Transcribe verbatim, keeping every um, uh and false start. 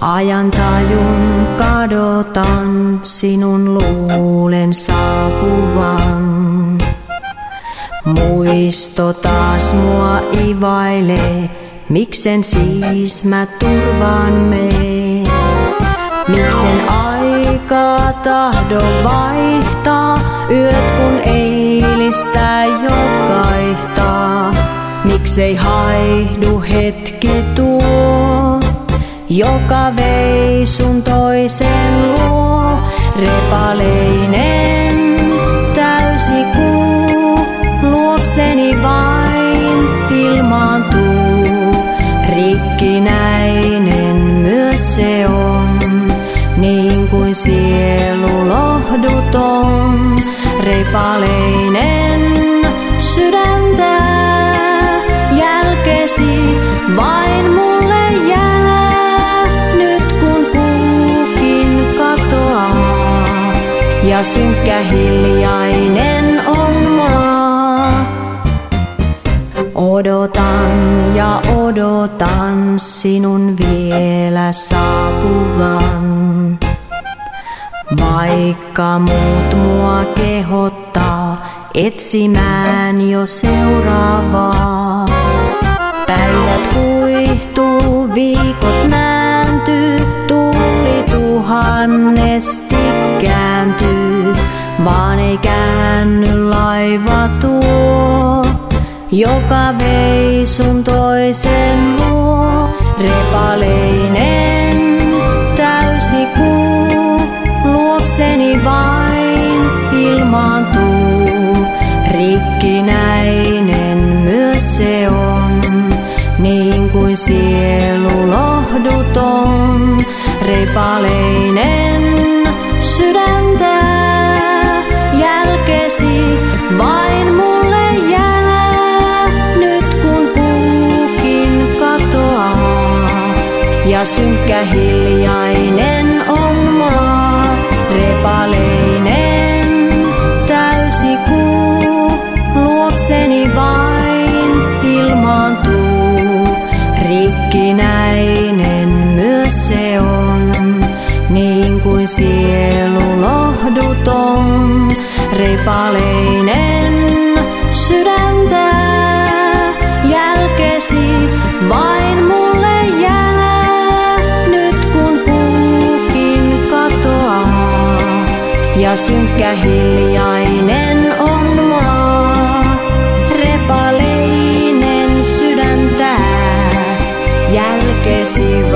Ajan tajun kadotan, sinun luulen saapuvan. Muisto taas mua ivailee, miksen siis mä turvaan mee. Miksen aikaa tahdo vaihtaa, yöt kun eilistä jo kaihtaa. Miksei haihdu hetki tuo, joka vei sun toisen luo. Repaleinen täysi kuu, luokseni vain ilmaantuu. Rikkinäinen myös se on, niin kuin sielu lohduton. Repaleinen sydäntä jälkesi vain mulle jää. Nyt kun kuukin katoaa ja synkkä hiljainen on maa. Odotan ja odotan sinun vielä saapuvan. Vaikka muut mua kehottaa etsimään jo seuraavaa. Päivät kuihtuu, viikot nääntyy, tuuli tuhannesti kääntyy. Vaan ei käänny laiva tuo, joka vei sun toisen luo. Repaleinen täysi kuu, luokseni vain ilmaantuu. Rikkinäinen myös se on, niin kuin sielu lohduton. Repaleinen sydäntä jälkesi vain mulle jää. Nyt kun kuukin katoaa ja synkkä hiljainen on maa. Repaleinen täysi kuu, luokseni vain ilmaantuu. Rikkinäinen myös se on, niin kuin sielu lohduton. Repaleinen sydäntä jälkesi vain mulle jää. Nyt kun kuukin katoaa ja synkkä hiljainen on maa. Repaleinen sydäntä jälkesi